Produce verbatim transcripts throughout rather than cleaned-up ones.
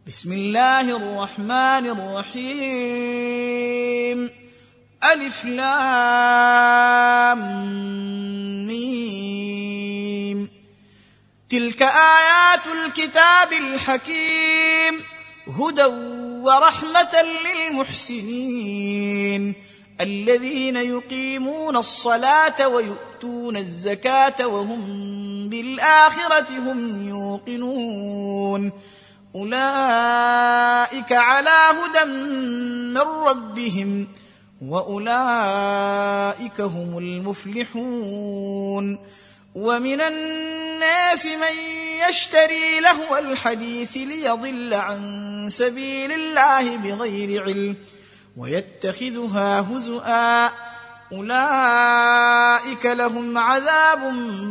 بسم الله الرحمن الرحيم. ألف لام ميم. تلك آيات الكتاب الحكيم هدى ورحمة للمحسنين الذين يقيمون الصلاة ويؤتون الزكاة وهم بالآخرة هم يوقنون أولئك على هدى من ربهم وأولئك هم المفلحون. ومن الناس من يشتري لهو الحديث ليضل عن سبيل الله بغير علم ويتخذها هزؤا أولئك لهم عذاب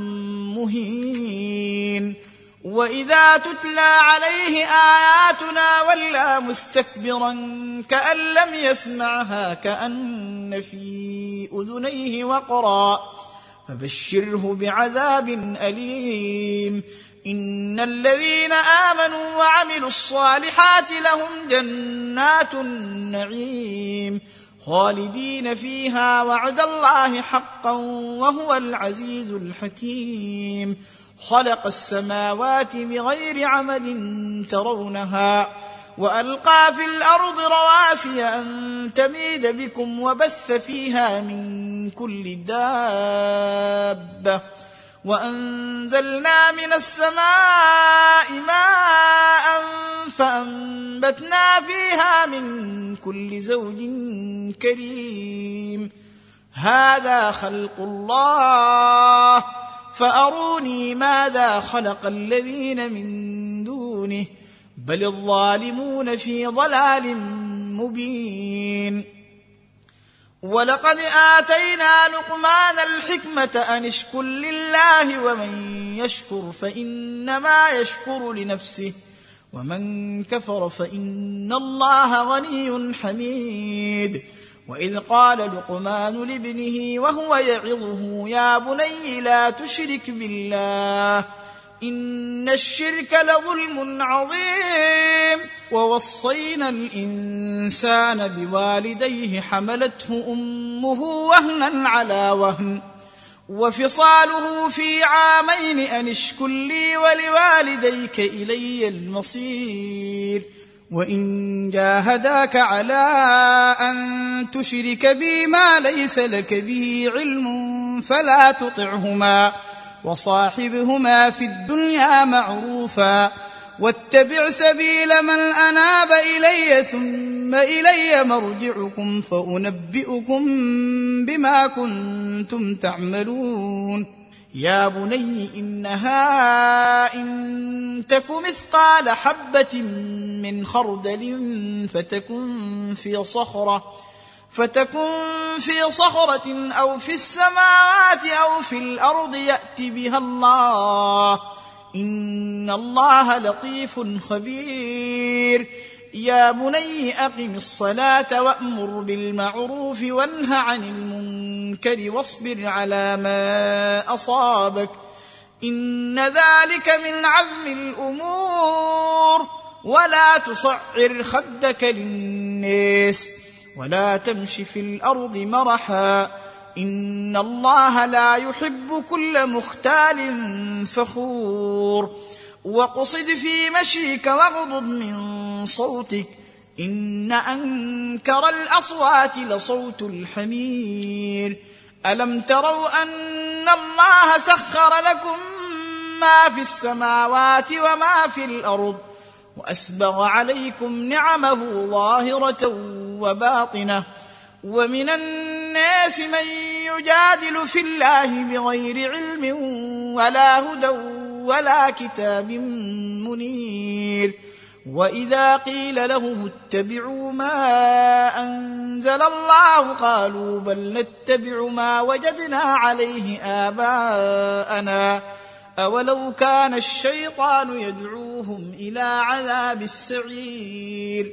مهين. وإذا تتلى عليه آياتنا ولى مستكبرا كأن لم يسمعها كأن في أذنيه وقرا فبشره بعذاب أليم. إن الذين آمنوا وعملوا الصالحات لهم جنات النعيم خالدين فيها وعد الله حقا وهو العزيز الحكيم. خلق السماوات بغير عمد ترونها وألقى في الأرض رواسي أن تميد بكم وبث فيها من كل دابة وأنزلنا من السماء ماء فأنبتنا فيها من كل زوج كريم. هذا خلق الله فأروني ماذا خلق الذين من دونه بل الظالمون في ضلال مبين. ولقد آتينا لقمان الحكمة أن اشكر لله ومن يشكر فإنما يشكر لنفسه ومن كفر فإن الله غني حميد. وإذ قال لقمان لابنه وهو يعظه يا بني لا تشرك بالله إن الشرك لظلم عظيم. ووصينا الإنسان بوالديه حملته أمه وهنا على وهن وفصاله في عامين أن اشكر لي ولوالديك إلي المصير. وإن جاهداك على أن تشرك بي ما ليس لك به علم فلا تطعهما وصاحبهما في الدنيا معروفا واتبع سبيل من أناب إلي ثم إلي مرجعكم فأنبئكم بما كنتم تعملون. يا بني إنها إن تك مثقال حبة من خردل فتكن في صخرة فتكن في صخرة أو في السماوات أو في الأرض يأت بها الله إن الله لطيف خبير. يا بني أقم الصلاة وأمر بالمعروف وانه عن المنكر واصبر على ما أصابك إن ذلك من عزم الأمور. ولا تصعر خدك للناس ولا تمش في الأرض مرحا إن الله لا يحب كل مختال فخور. وقصد في مشيك واغضض من صوتك إن أنكر الأصوات لصوت الحمير. ألم تروا أن الله سخر لكم ما في السماوات وما في الأرض وأسبغ عليكم نعمه ظاهرة وباطنة. ومن الناس من يجادل في الله بغير علم ولا هدى ولا كتاب منير. وإذا قيل لهم اتبعوا ما أنزل الله قالوا بل نتبع ما وجدنا عليه آباءنا أولو كان الشيطان يدعوهم إلى عذاب السعير.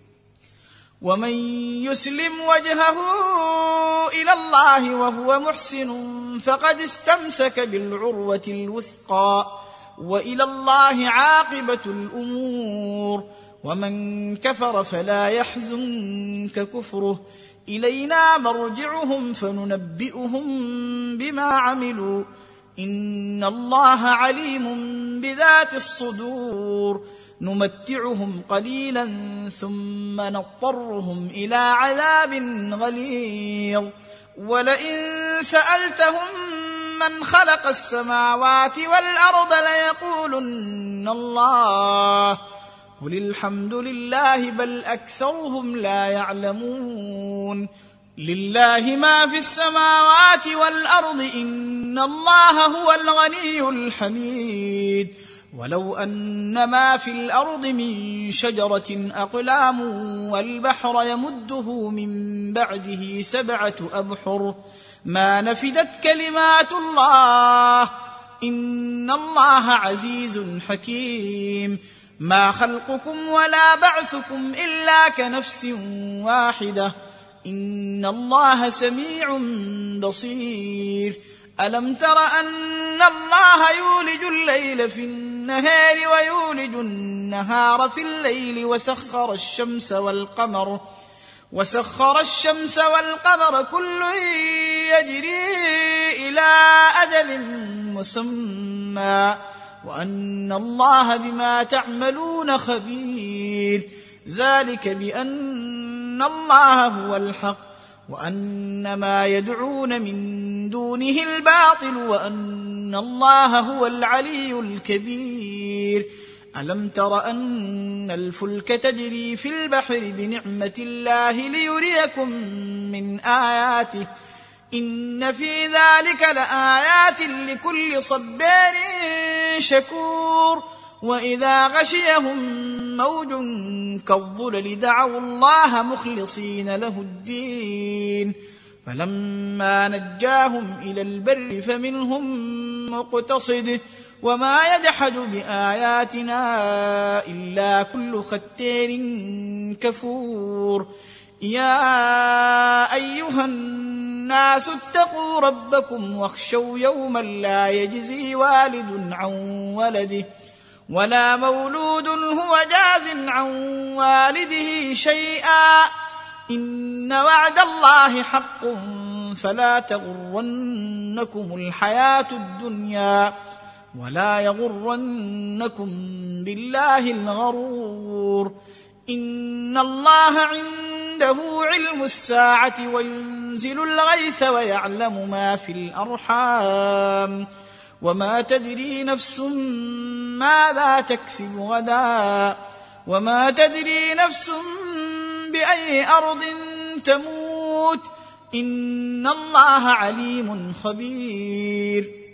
ومن يسلم وجهه إلى الله وهو محسن فقد استمسك بالعروة الوثقى وإلى الله عاقبة الأمور. ومن كفر فلا يحزنك كفره إلينا مرجعهم فننبئهم بما عملوا إن الله عليم بذات الصدور نمتعهم قليلا ثم نضطرهم إلى عذاب غليظ ولئن سألتهم من خلق السماوات والأرض ليقولن الله قل الحمد لله بل أكثرهم لا يعلمون لله ما في السماوات والأرض إن الله هو الغني الحميد ولو أن ما في الأرض من شجرة أقلام والبحر يمده من بعده سبعة أبحر ما نفدت كلمات الله إن الله عزيز حكيم ما خلقكم ولا بعثكم إلا كنفس واحدة إن الله سميع بصير ألم تر أن الله يولج الليل في النهار ويولج النهار في الليل وسخر الشمس والقمر وسخر الشمس والقمر كل يجري إلى أجل مسمى وأن الله بما تعملون خبير ذلك بأن الله هو الحق وأن ما يدعون من دونه الباطل وأن الله هو العلي الكبير ألم تر أن الفلك تجري في البحر بنعمة الله ليريكم من آياته إن في ذلك لآيات لكل صبار شكور وإذا غشيهم موج كالظلل دعوا الله مخلصين له الدين فلما نجاهم إلى البر فمنهم مقتصد وما يجحد بآياتنا إلا كل ختار كفور يا أيها الناس اتقوا ربكم واخشوا يوما لا يجزي والد عن ولده ولا مولود هو جاز عن والده شيئا إن وعد الله حق فلا تغرنكم الحياة الدنيا ولا يغرنكم بالله الغرور إن الله عنده علم الساعة وينزل الغيث ويعلم ما في الأرحام وما تدري نفس ماذا تكسب غدا وما تدري نفس بأي أرض تموت إن الله عليم خبير